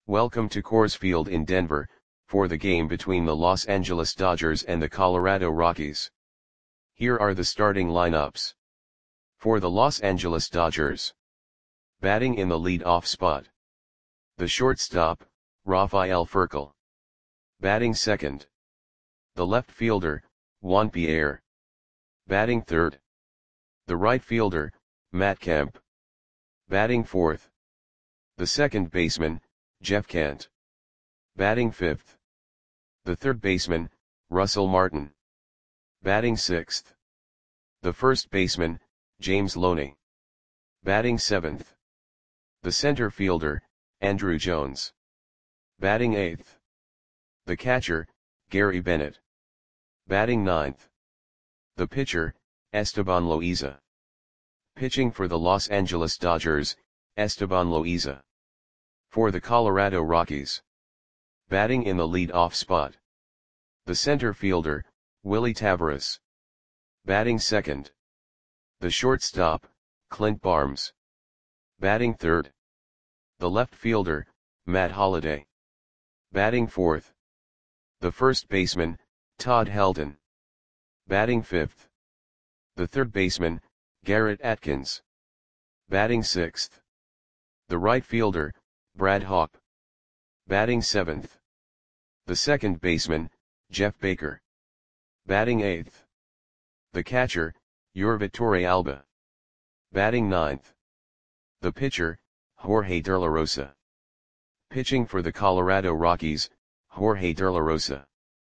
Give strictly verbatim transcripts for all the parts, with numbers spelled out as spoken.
Welcome to Coors Field in Denver, for the game between the Los Angeles Dodgers and the Colorado Rockies. Here are the starting lineups. For the Los Angeles Dodgers. Batting in the lead-off spot. The shortstop, Rafael Furcal. Batting second. The left fielder, Juan Pierre. Batting third. The right fielder, Matt Kemp. Batting fourth. The second baseman, Jeff Kent. Batting fifth. The third baseman, Russell Martin. Batting sixth. The first baseman, James Loney. Batting seventh. The center fielder, Andruw Jones. Batting eighth. The catcher, Gary Bennett. Batting ninth. The pitcher, Esteban Loaiza. Pitching for the Los Angeles Dodgers, Esteban Loaiza. For the Colorado Rockies. Batting in the lead-off spot. The center fielder, Willy Taveras. Batting second. The shortstop, Clint Barnes. Batting third. The left fielder, Matt Holliday. Batting fourth. The first baseman, Todd Helton. Batting fifth. The third baseman, Garrett Atkins. Batting sixth. The right fielder, Brad Hawpe. Batting seventh. The second baseman, Jeff Baker. Batting eighth. The catcher, Yurvatore Alba. Batting ninth. The pitcher, Jorge De La Rosa. Pitching for the Colorado Rockies, Jorge De La Rosa.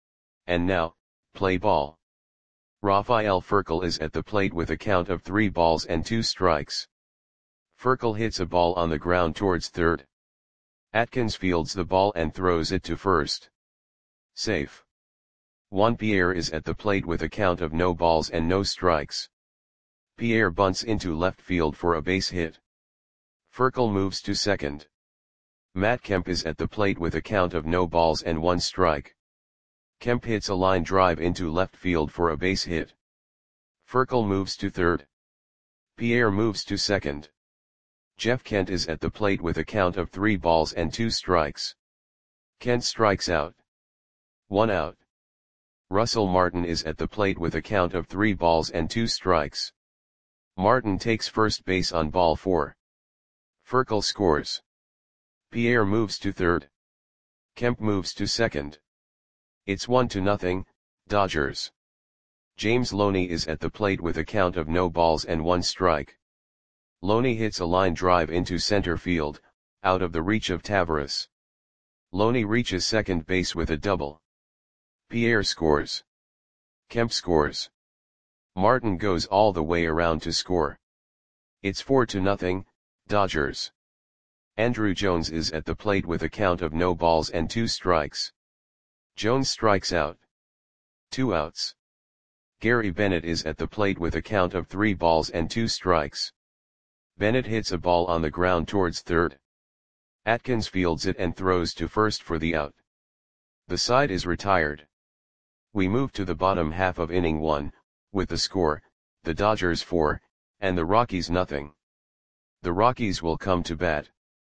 And now, play ball. Rafael Furcal is at the plate with a count of three balls and two strikes. Furcal hits a ball on the ground towards third. Atkins fields the ball and throws it to first. Safe. Juan Pierre is at the plate with a count of no balls and no strikes. Pierre bunts into left field for a base hit. Furcal moves to second. Matt Kemp is at the plate with a count of no balls and one strike. Kemp hits a line drive into left field for a base hit. Furcal moves to third. Pierre moves to second. Jeff Kent is at the plate with a count of three balls and two strikes. Kent strikes out. One out. Russell Martin is at the plate with a count of three balls and two strikes. Martin takes first base on ball four. Furcal scores. Pierre moves to third. Kemp moves to second. It's one to nothing, Dodgers. James Loney is at the plate with a count of no balls and one strike. Loney hits a line drive into center field, out of the reach of Taveras. Loney reaches second base with a double. Pierre scores. Kemp scores. Martin goes all the way around to score. It's four to nothing, Dodgers. Andruw Jones is at the plate with a count of no balls and two strikes. Jones strikes out. Two outs. Gary Bennett is at the plate with a count of three balls and two strikes. Bennett hits a ball on the ground towards third. Atkins fields it and throws to first for the out. The side is retired. We move to the bottom half of inning one, with the score, the Dodgers four, and the Rockies nothing. The Rockies will come to bat.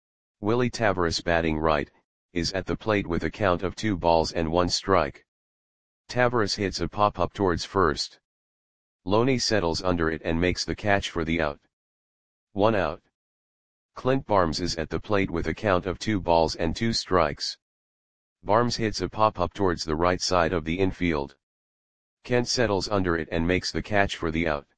Willy Taveras batting right, is at the plate with a count of two balls and one strike. Taveras hits a pop-up towards first. Loney settles under it and makes the catch for the out. One out. Clint Barnes is at the plate with a count of two balls and two strikes. Barnes hits a pop-up towards the right side of the infield. Kent settles under it and makes the catch for the out.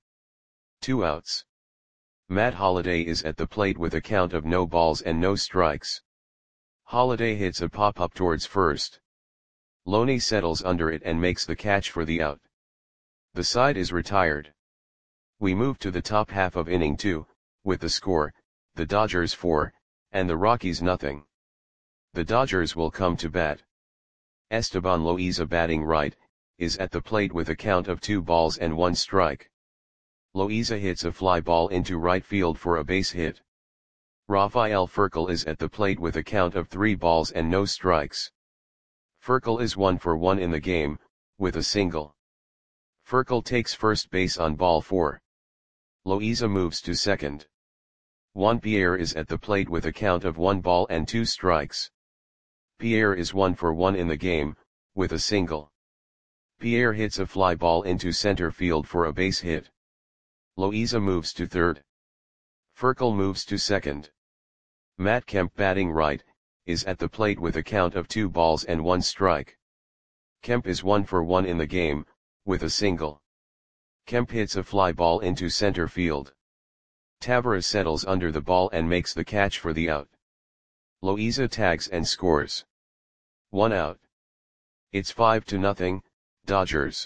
Two outs. Matt Holliday is at the plate with a count of no balls and no strikes. Holliday hits a pop-up towards first. Loney settles under it and makes the catch for the out. The side is retired. We move to the top half of inning two, with the score, the Dodgers four, and the Rockies nothing. The Dodgers will come to bat. Esteban Loaiza batting right, is at the plate with a count of two balls and one strike. Loaiza hits a fly ball into right field for a base hit. Rafael Furcal is at the plate with a count of three balls and no strikes. Furcal is one for one in the game, with a single. Furcal takes first base on ball four. Loaiza moves to second. Juan Pierre is at the plate with a count of one ball and two strikes. Pierre is one for one in the game, with a single. Pierre hits a fly ball into center field for a base hit. Loiza moves to third. Furkel moves to second. Matt Kemp, batting right, is at the plate with a count of two balls and one strike. Kemp is one for one in the game, with a single. Kemp hits a fly ball into center field. Tavares settles under the ball and makes the catch for the out. Loiza tags and scores. One out. It's five to nothing, Dodgers.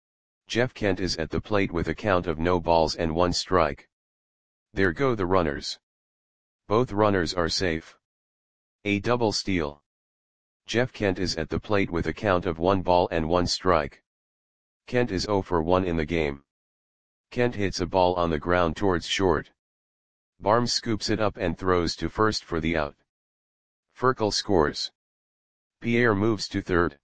Jeff Kent is at the plate with a count of no balls and one strike. There go the runners. Both runners are safe. A double steal. Jeff Kent is at the plate with a count of one ball and one strike. Kent is zero for one in the game. Kent hits a ball on the ground towards short. Barnes scoops it up and throws to first for the out. Furkel scores. Pierre moves to third.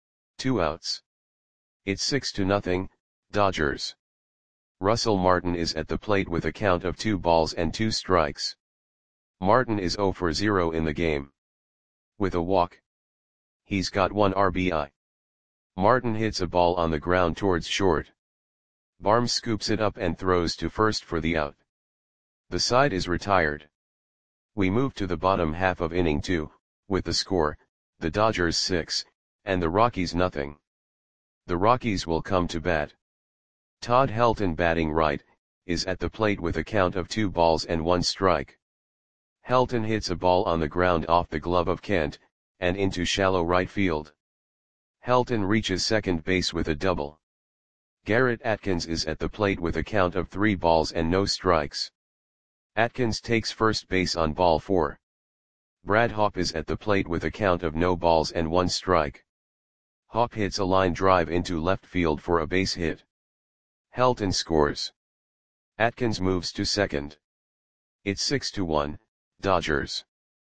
Two outs. It's six to nothing, Dodgers. Russell Martin is at the plate with a count of two balls and two strikes. Martin is zero for zero in the game. With a walk. He's got one R B I. Martin hits a ball on the ground towards short. Barnes scoops it up and throws to first for the out. The side is retired. We move to the bottom half of inning two, with the score, the Dodgers six, and the Rockies nothing. The Rockies will come to bat. Todd Helton, batting right, is at the plate with a count of two balls and one strike. Helton hits a ball on the ground off the glove of Kent, and into shallow right field. Helton reaches second base with a double. Garrett Atkins is at the plate with a count of three balls and no strikes. Atkins takes first base on ball four. Brad Hawpe is at the plate with a count of no balls and one strike. Hawpe hits a line drive into left field for a base hit. Helton scores. Atkins moves to second. It's six to one, Dodgers.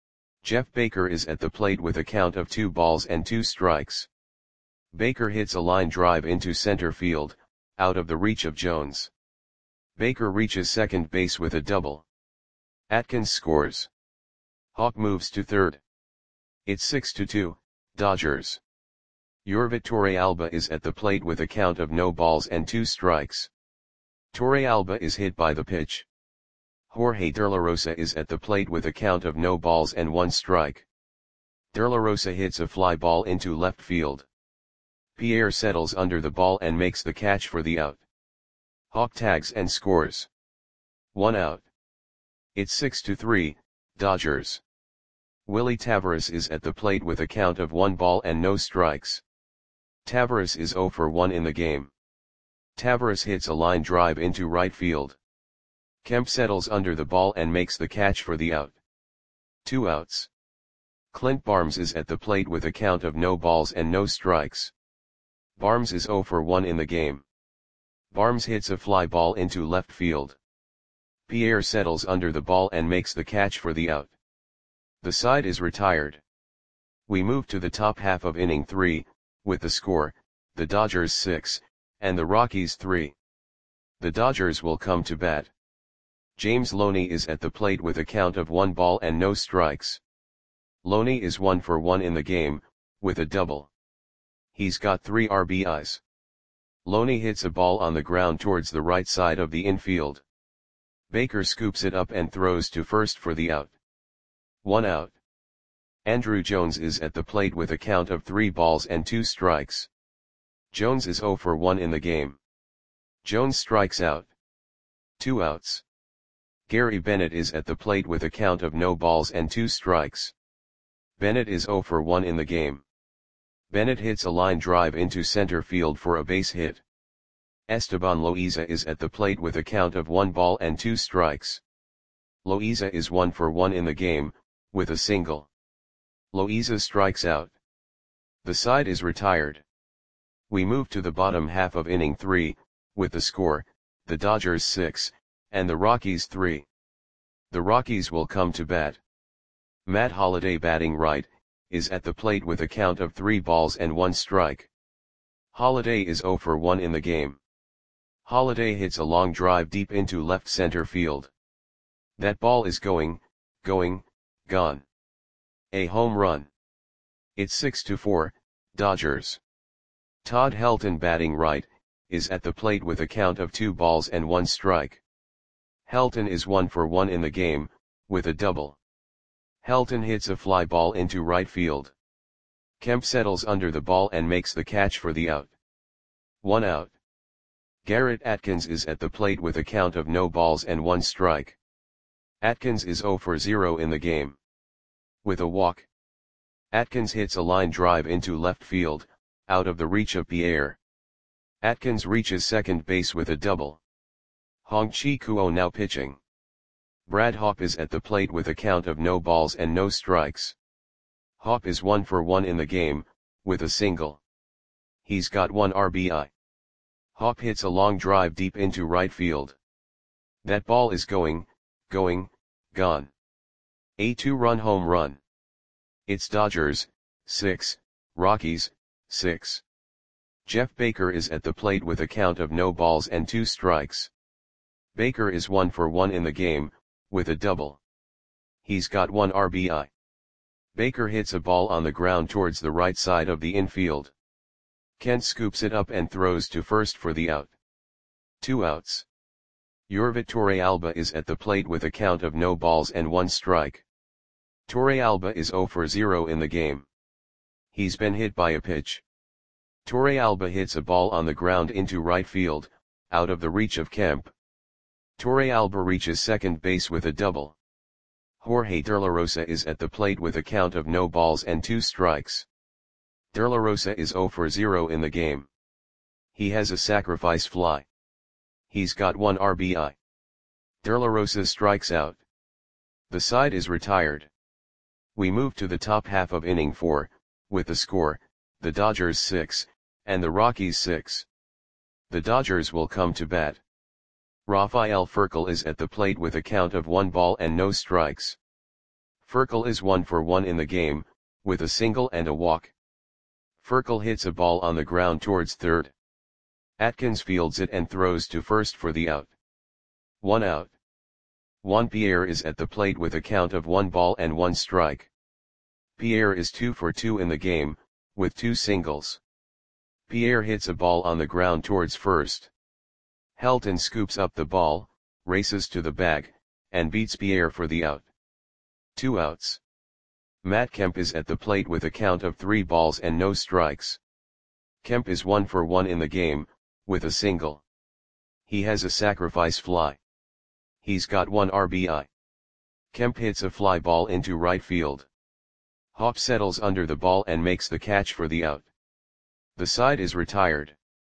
Jeff Baker is at the plate with a count of two balls and two strikes. Baker hits a line drive into center field, out of the reach of Jones. Baker reaches second base with a double. Atkins scores. Hawpe moves to third. It's six to two, Dodgers. Yorvit Torrealba is at the plate with a count of no balls and two strikes. Torrealba is hit by the pitch. Jorge De La Rosa is at the plate with a count of no balls and one strike. De La Rosa hits a fly ball into left field. Pierre settles under the ball and makes the catch for the out. Hawpe tags and scores. One out. It's six to three, Dodgers. Willie Tavares is at the plate with a count of one ball and no strikes. Tavares is zero for one in the game. Tavares hits a line drive into right field. Kemp settles under the ball and makes the catch for the out. Two outs. Clint Barnes is at the plate with a count of no balls and no strikes. Barnes is zero for one in the game. Barnes hits a fly ball into left field. Pierre settles under the ball and makes the catch for the out. The side is retired. We move to the top half of inning three, with the score, the Dodgers six, and the Rockies three. The Dodgers will come to bat. James Loney is at the plate with a count of one ball and no strikes. Loney is one for one in the game, with a double. He's got three R B Is. Loney hits a ball on the ground towards the right side of the infield. Baker scoops it up and throws to first for the out. One out. Andruw Jones is at the plate with a count of three balls and two strikes. Jones is zero for one in the game. Jones strikes out. Two outs. Gary Bennett is at the plate with a count of no balls and two strikes. Bennett is zero for one in the game. Bennett hits a line drive into center field for a base hit. Esteban Loiza is at the plate with a count of one ball and two strikes. Loiza is one for one in the game, with a single. Loiza strikes out. The side is retired. We move to the bottom half of inning three, with the score, the Dodgers six, and the Rockies three. The Rockies will come to bat. Matt Holliday, batting right, is at the plate with a count of three balls and one strike. Holliday is zero for one in the game. Holliday hits a long drive deep into left center field. That ball is going, going, gone. A home run. It's six to four, Dodgers. Todd Helton batting right, is at the plate with a count of two balls and one strike. Helton is one for one in the game, with a double. Helton hits a fly ball into right field. Kemp settles under the ball and makes the catch for the out. One out. Garrett Atkins is at the plate with a count of no balls and one strike. Atkins is zero for zero in the game. With a walk. Atkins hits a line drive into left field, out of the reach of Pierre. Atkins reaches second base with a double. Hong-Chi Kuo now pitching. Brad Hawpe is at the plate with a count of no balls and no strikes. Hawpe is one for one in the game, with a single. He's got one R B I. Hawpe hits a long drive deep into right field. That ball is going, going, gone. A two-run home run. It's Dodgers, six, Rockies, six. Jeff Baker is at the plate with a count of no balls and two strikes. Baker is one for one in the game, with a double. He's got one R B I. Baker hits a ball on the ground towards the right side of the infield. Kent scoops it up and throws to first for the out. Two outs. Yorvit Torrealba is at the plate with a count of no balls and one strike. Torrealba is zero for zero in the game. He's been hit by a pitch. Torrealba hits a ball on the ground into right field, out of the reach of Kemp. Torrealba reaches second base with a double. Jorge De La Rosa is at the plate with a count of no balls and two strikes. De La Rosa is zero for zero in the game. He has a sacrifice fly. He's got one R B I. De La Rosa strikes out. The side is retired. We move to the top half of inning four, with the score, the Dodgers six, and the Rockies six. The Dodgers will come to bat. Rafael Furcal is at the plate with a count of one ball and no strikes. Furcal is one for one in the game, with a single and a walk. Furcal hits a ball on the ground towards third. Atkins fields it and throws to first for the out. One out. Juan Pierre is at the plate with a count of one ball and one strike. Pierre is two for two in the game, with two singles. Pierre hits a ball on the ground towards first. Helton scoops up the ball, races to the bag, and beats Pierre for the out. Two outs. Matt Kemp is at the plate with a count of three balls and no strikes. Kemp is one for one in the game, with a single. He has a sacrifice fly. He's got one R B I. Kemp hits a fly ball into right field. Hawpe settles under the ball and makes the catch for the out. The side is retired.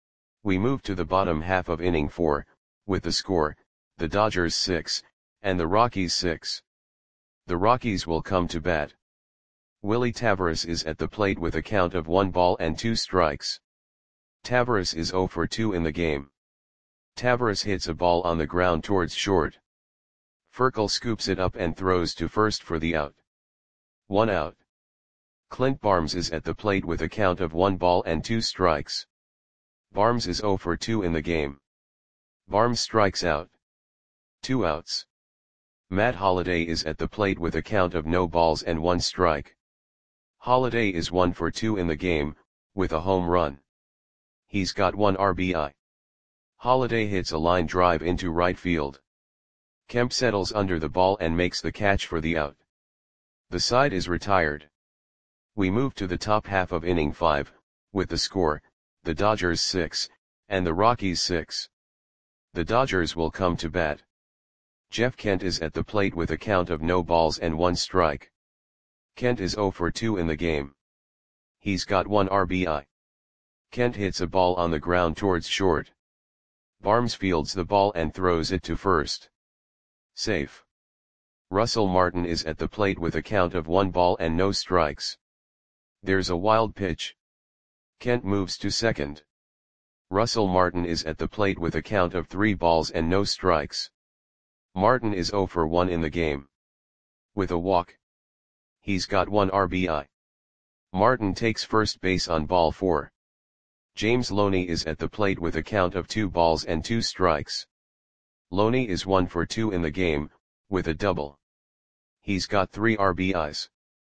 We move to the bottom half of inning four, with the score, the Dodgers six, and the Rockies six. The Rockies will come to bat. Willie Taveras is at the plate with a count of one ball and two strikes. Taveras is zero for two in the game. Taveras hits a ball on the ground towards short. Furcal scoops it up and throws to first for the out. One out. Clint Barnes is at the plate with a count of one ball and two strikes. Barnes is zero for two in the game. Barnes strikes out. Two outs. Matt Holliday is at the plate with a count of no balls and one strike. Holliday is one for two in the game, with a home run. He's got one R B I. Holliday hits a line drive into right field. Kemp settles under the ball and makes the catch for the out. The side is retired. We move to the top half of inning five, with the score, the Dodgers six, and the Rockies six. The Dodgers will come to bat. Jeff Kent is at the plate with a count of no balls and one strike. Kent is zero for two in the game. He's got one R B I. Kent hits a ball on the ground towards short. Barnes fields the ball and throws it to first. Safe. Russell Martin is at the plate with a count of one ball and no strikes. There's a wild pitch. Kent moves to second. Russell Martin is at the plate with a count of three balls and no strikes. Martin is zero for one in the game. With a walk. He's got one R B I. Martin takes first base on ball four. James Loney is at the plate with a count of two balls and two strikes. Loney is one for two in the game, with a double. He's got three R B Is.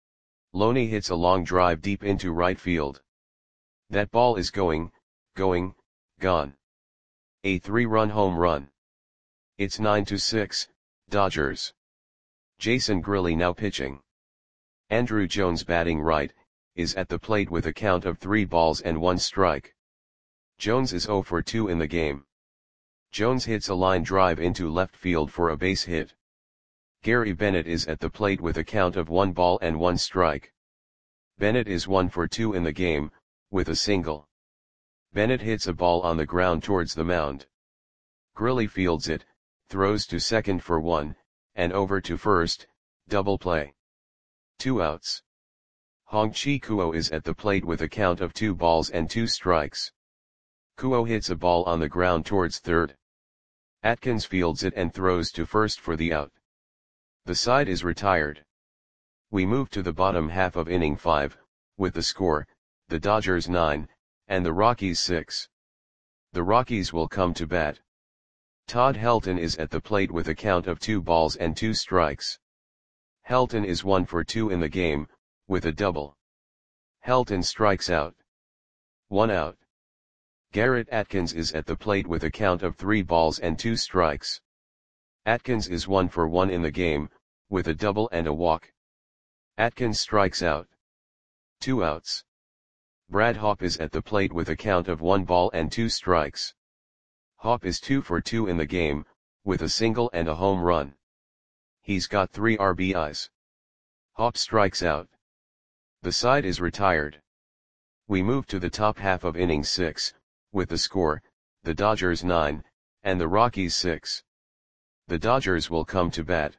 Loney hits a long drive deep into right field. That ball is going, going, gone. A three-run home run. It's nine to six, Dodgers. Jason Grilli now pitching. Andruw Jones batting right, is at the plate with a count of three balls and one strike. Jones is zero for two in the game. Jones hits a line drive into left field for a base hit. Gary Bennett is at the plate with a count of one ball and one strike. Bennett is one for two in the game, with a single. Bennett hits a ball on the ground towards the mound. Grilli fields it, throws to second for one, and over to first, double play. Two outs. Hong-Chi Kuo is at the plate with a count of two balls and two strikes. Kuo hits a ball on the ground towards third. Atkins fields it and throws to first for the out. The side is retired. We move to the bottom half of inning five, with the score, the Dodgers nine, and the Rockies six. The Rockies will come to bat. Todd Helton is at the plate with a count of two balls and two strikes. Helton is one for two in the game, with a double. Helton strikes out. One out. Garrett Atkins is at the plate with a count of three balls and two strikes. Atkins is one for one in the game, with a double and a walk. Atkins strikes out. Two outs. Brad Hawpe is at the plate with a count of one ball and two strikes. Hawpe is two for two in the game, with a single and a home run. He's got three R B Is. Hawpe strikes out. The side is retired. We move to the top half of inning six, with the score, the Dodgers nine, and the Rockies six. The Dodgers will come to bat.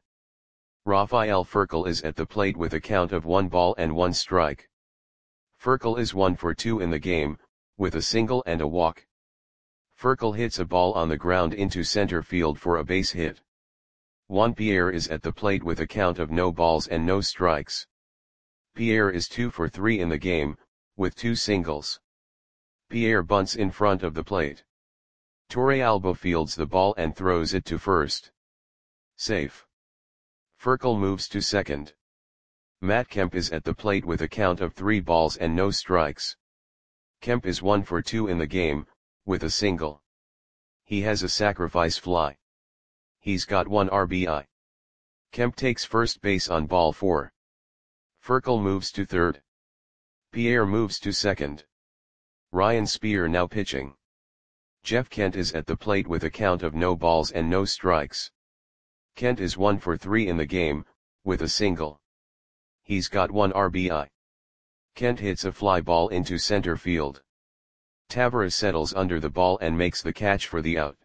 Rafael Furcal is at the plate with a count of one ball and one strike. Furcal is one for two in the game, with a single and a walk. Furcal hits a ball on the ground into center field for a base hit. Juan Pierre is at the plate with a count of no balls and no strikes. Pierre is two for three in the game, with two singles. Pierre bunts in front of the plate. Torrealba fields the ball and throws it to first. Safe. Furcal moves to second. Matt Kemp is at the plate with a count of three balls and no strikes. Kemp is one for two in the game, with a single. He has a sacrifice fly. He's got one R B I. Kemp takes first base on ball four. Furcal moves to third. Pierre moves to second. Ryan Spear now pitching. Jeff Kent is at the plate with a count of no balls and no strikes. Kent is one for three in the game, with a single. He's got one R B I. Kent hits a fly ball into center field. Taveras settles under the ball and makes the catch for the out.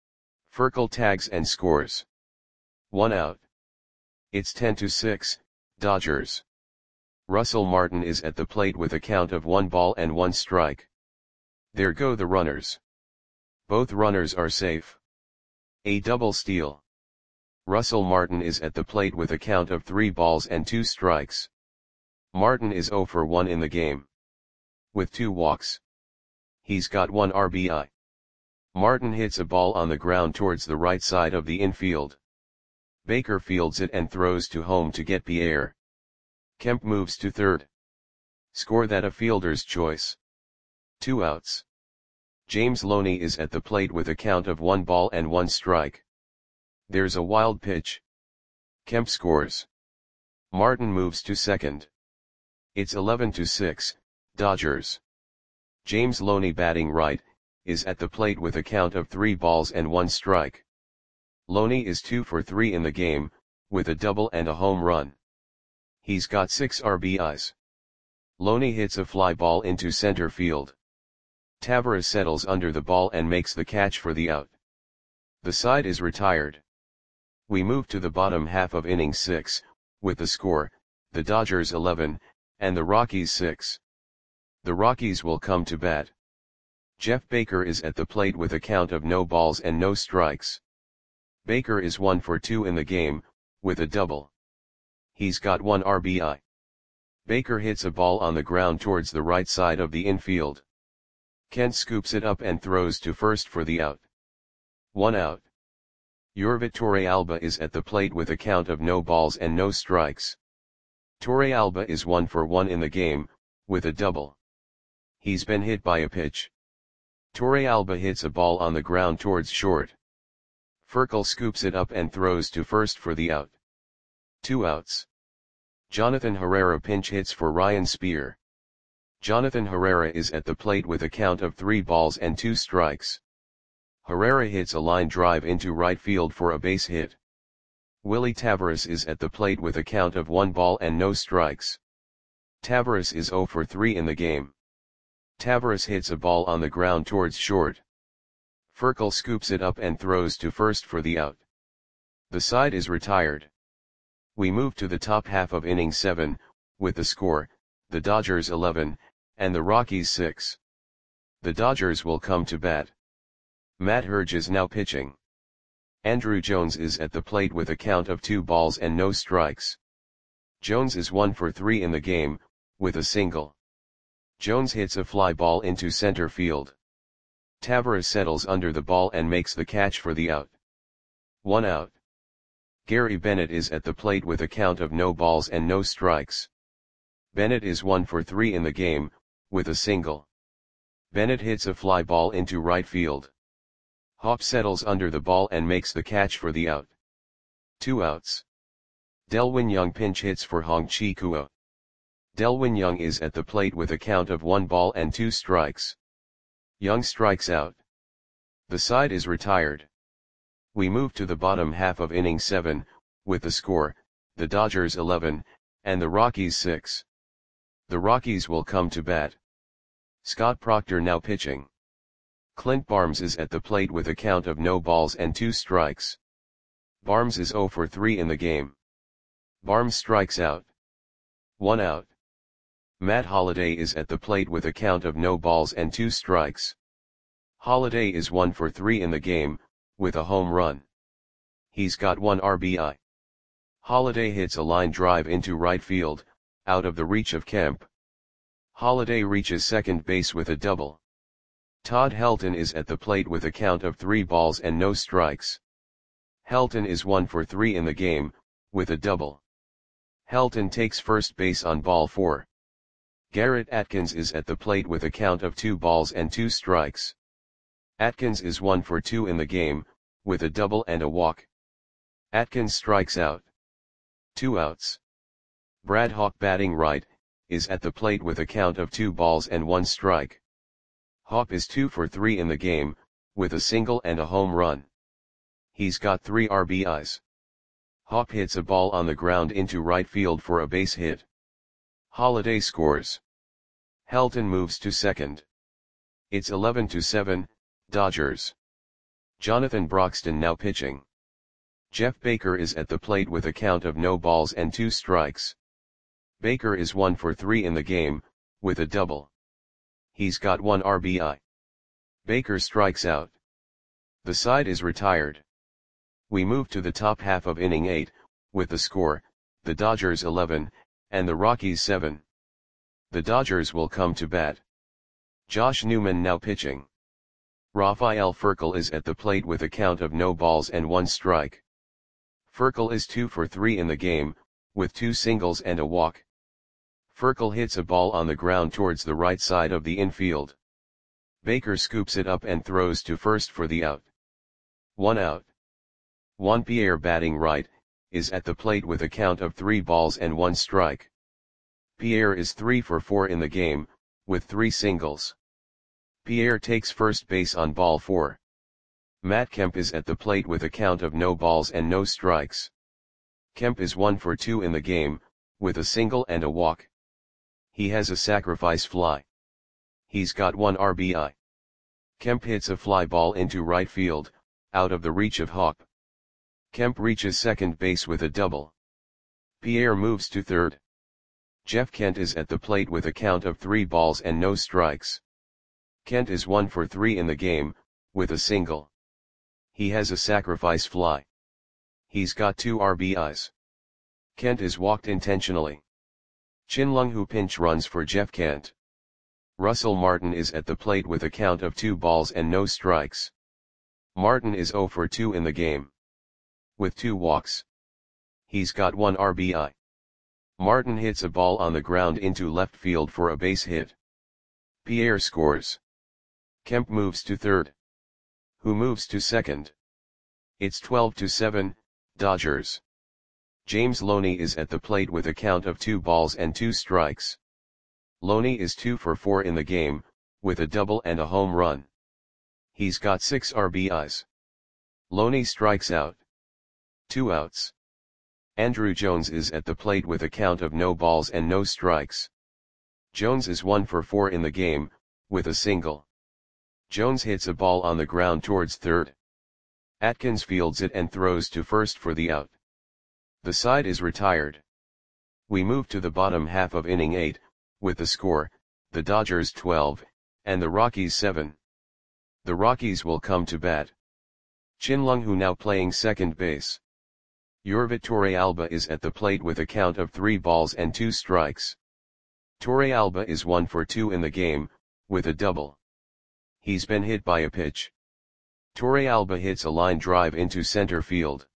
Furcal tags and scores. One out. It's ten to six, Dodgers. Russell Martin is at the plate with a count of one ball and one strike. There go the runners. Both runners are safe. A double steal. Russell Martin is at the plate with a count of three balls and two strikes. Martin is zero for one in the game. With two walks. He's got one R B I. Martin hits a ball on the ground towards the right side of the infield. Baker fields it and throws to home to get Pierre. Kemp moves to third. Score that a fielder's choice. Two outs. James Loney is at the plate with a count of one ball and one strike. There's a wild pitch. Kemp scores. Martin moves to second. It's eleven to six, Dodgers. James Loney batting right, is at the plate with a count of three balls and one strike. Loney is two for three in the game, with a double and a home run. He's got six R B Is. Loney hits a fly ball into center field. Taveras settles under the ball and makes the catch for the out. The side is retired. We move to the bottom half of inning six, with the score, the Dodgers eleven, and the Rockies six. The Rockies will come to bat. Jeff Baker is at the plate with a count of no balls and no strikes. Baker is one for two in the game, with a double. He's got one R B I. Baker hits a ball on the ground towards the right side of the infield. Kent scoops it up and throws to first for the out. One out. Yorvit Torrealba is at the plate with a count of no balls and no strikes. Torrealba is one for one in the game, with a double. He's been hit by a pitch. Torrealba hits a ball on the ground towards short. Furcal scoops it up and throws to first for the out. Two outs. Jonathan Herrera pinch hits for Ryan Spear. Jonathan Herrera is at the plate with a count of three balls and two strikes. Herrera hits a line drive into right field for a base hit. Willie Tavares is at the plate with a count of one ball and no strikes. Tavares is zero for three in the game. Tavares hits a ball on the ground towards short. Furcal scoops it up and throws to first for the out. The side is retired. We move to the top half of inning seven, with the score, the Dodgers eleven, and the Rockies six. The Dodgers will come to bat. Matt Herge is now pitching. Andrew Jones is at the plate with a count of two balls and no strikes. Jones is one for three in the game, with a single. Jones hits a fly ball into center field. Tavares settles under the ball and makes the catch for the out. One out. Gary Bennett is at the plate with a count of no balls and no strikes. Bennett is one for three in the game, with a single. Bennett hits a fly ball into right field. Hop settles under the ball and makes the catch for the out. Two outs. Delwin Young pinch hits for Hong-Chi Kua. Delwin Young is at the plate with a count of one ball and two strikes. Young strikes out. The side is retired. We move to the bottom half of inning seven, with the score, the Dodgers eleven, and the Rockies six. The Rockies will come to bat. Scott Proctor now pitching. Clint Barnes is at the plate with a count of no balls and two strikes. Barnes is zero for three in the game. Barnes strikes out. One out. Matt Holliday is at the plate with a count of no balls and two strikes. Holliday is one for three in the game, with a home run. He's got one R B I. Holliday hits a line drive into right field, out of the reach of Kemp. Holliday reaches second base with a double. Todd Helton is at the plate with a count of three balls and no strikes. Helton is one for three in the game, with a double. Helton takes first base on ball four. Garrett Atkins is at the plate with a count of two balls and two strikes. Atkins is one for two in the game, with a double and a walk. Atkins strikes out. Two outs. Brad Hawk batting right, is at the plate with a count of two balls and one strike. Hawk is two for three in the game, with a single and a home run. He's got three R B Is. Hawk hits a ball on the ground into right field for a base hit. Holliday scores. Helton moves to second. It's eleven to seven, Dodgers. Jonathan Broxton now pitching. Jeff Baker is at the plate with a count of no balls and two strikes. Baker is one for three in the game, with a double. He's got one R B I. Baker strikes out. The side is retired. We move to the top half of inning eight, with the score, the Dodgers eleven, and the Rockies seven. The Dodgers will come to bat. Josh Newman now pitching. Rafael Furcal is at the plate with a count of no balls and one strike. Furcal is two for three in the game, with two singles and a walk. Furcal hits a ball on the ground towards the right side of the infield. Baker scoops it up and throws to first for the out. One out. Juan Pierre batting right, is at the plate with a count of three balls and one strike. Pierre is three for four in the game, with three singles. Pierre takes first base on ball four. Matt Kemp is at the plate with a count of no balls and no strikes. Kemp is one for two in the game, with a single and a walk. He has a sacrifice fly. He's got one R B I. Kemp hits a fly ball into right field, out of the reach of Hawk. Kemp reaches second base with a double. Pierre moves to third. Jeff Kent is at the plate with a count of three balls and no strikes. Kent is one for three in the game, with a single. He has a sacrifice fly. He's got two R B Is. Kent is walked intentionally. Chin-Lung Hu pinch runs for Jeff Kent. Russell Martin is at the plate with a count of two balls and no strikes. Martin is zero for two in the game, with two walks. He's got one R B I. Martin hits a ball on the ground into left field for a base hit. Pierre scores. Kemp moves to third. Who moves to second? It's twelve to seven, Dodgers. James Loney is at the plate with a count of two balls and two strikes. Loney is two for four in the game, with a double and a home run. He's got six R B Is. Loney strikes out. Two outs. Andrew Jones is at the plate with a count of no balls and no strikes. Jones is one for four in the game, with a single. Jones hits a ball on the ground towards third. Atkins fields it and throws to first for the out. The side is retired. We move to the bottom half of inning eight, with the score, the Dodgers twelve, and the Rockies seven. The Rockies will come to bat. Chin-Lung Hu now playing second base. Yorvit Torrealba is at the plate with a count of three balls and two strikes. Torrealba is one for two in the game, with a double. He's been hit by a pitch. Torrealba hits a line drive into center field.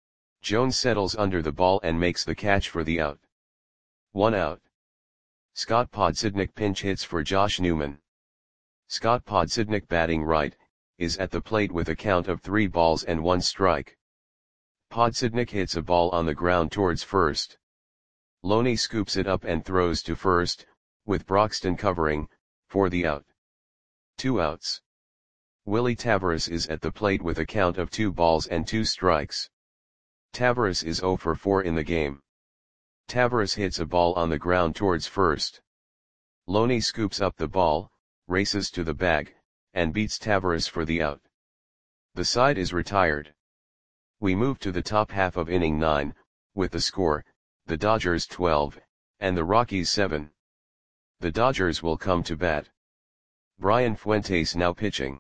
Jones settles under the ball and makes the catch for the out. One out. Scott Podsednik pinch hits for Josh Newman. Scott Podsednik, batting right, is at the plate with a count of three balls and one strike. Podsednik hits a ball on the ground towards first. Loney scoops it up and throws to first, with Broxton covering, for the out. Two outs. Willie Taveras is at the plate with a count of two balls and two strikes. Taveras is zero for four in the game. Taveras hits a ball on the ground towards first. Loney scoops up the ball, races to the bag, and beats Taveras for the out. The side is retired. We move to the top half of inning nine, with the score, the Dodgers twelve, and the Rockies seven. The Dodgers will come to bat. Brian Fuentes now pitching.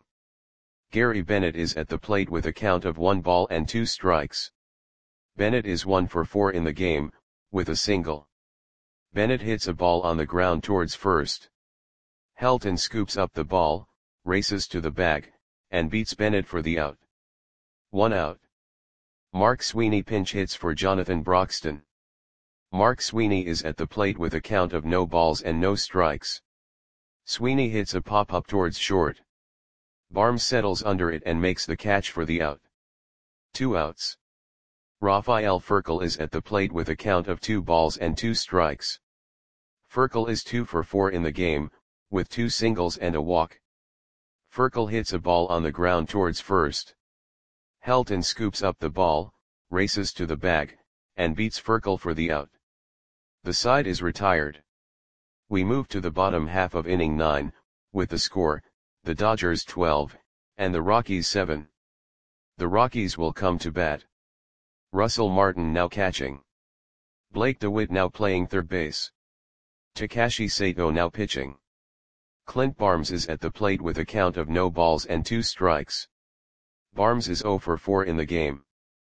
Gary Bennett is at the plate with a count of one ball and two strikes. Bennett is one for four in the game, with a single. Bennett hits a ball on the ground towards first. Helton scoops up the ball, races to the bag, and beats Bennett for the out. One out. Mark Sweeney pinch hits for Jonathan Broxton. Mark Sweeney is at the plate with a count of no balls and no strikes. Sweeney hits a pop-up towards short. Barnes settles under it and makes the catch for the out. Two outs. Rafael Furcal is at the plate with a count of two balls and two strikes. Furcal is two for four in the game, with two singles and a walk. Furcal hits a ball on the ground towards first. Helton scoops up the ball, races to the bag, and beats Furcal for the out. The side is retired. We move to the bottom half of inning nine, with the score, the Dodgers twelve, and the Rockies seven. The Rockies will come to bat. Russell Martin now catching. Blake DeWitt now playing third base. Takashi Sato now pitching. Clint Barnes is at the plate with a count of no balls and two strikes. Barnes is zero for four in the game.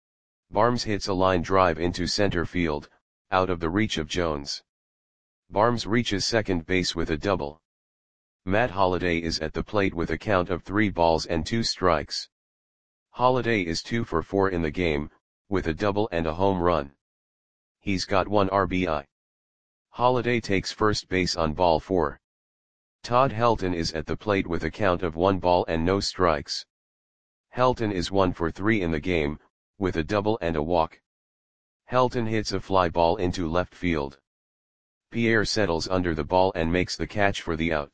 Barnes hits a line drive into center field, out of the reach of Jones. Barnes reaches second base with a double. Matt Holliday is at the plate with a count of three balls and two strikes. Holliday is two for four in the game, with a double and a home run. He's got one R B I. Holliday takes first base on ball four. Todd Helton is at the plate with a count of one ball and no strikes. Helton is one for three in the game, with a double and a walk. Helton hits a fly ball into left field. Pierre settles under the ball and makes the catch for the out.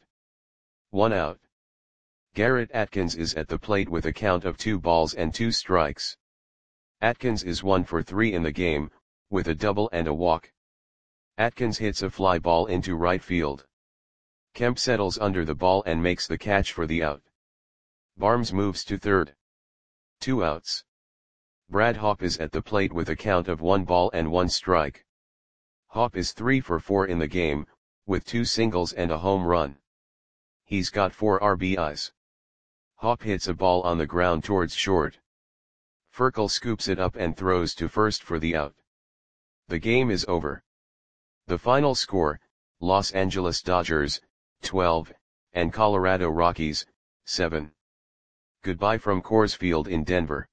One out. Garrett Atkins is at the plate with a count of two balls and two strikes. Atkins is one for three in the game, with a double and a walk. Atkins hits a fly ball into right field. Kemp settles under the ball and makes the catch for the out. Barnes moves to third. Two outs. Brad Hawpe is at the plate with a count of one ball and one strike. Hawpe is three for four in the game, with two singles and a home run. He's got four R B Is. Hawpe hits a ball on the ground towards short. Furcal scoops it up and throws to first for the out. The game is over. The final score, Los Angeles Dodgers, twelve, and Colorado Rockies, seven. Goodbye from Coors Field in Denver.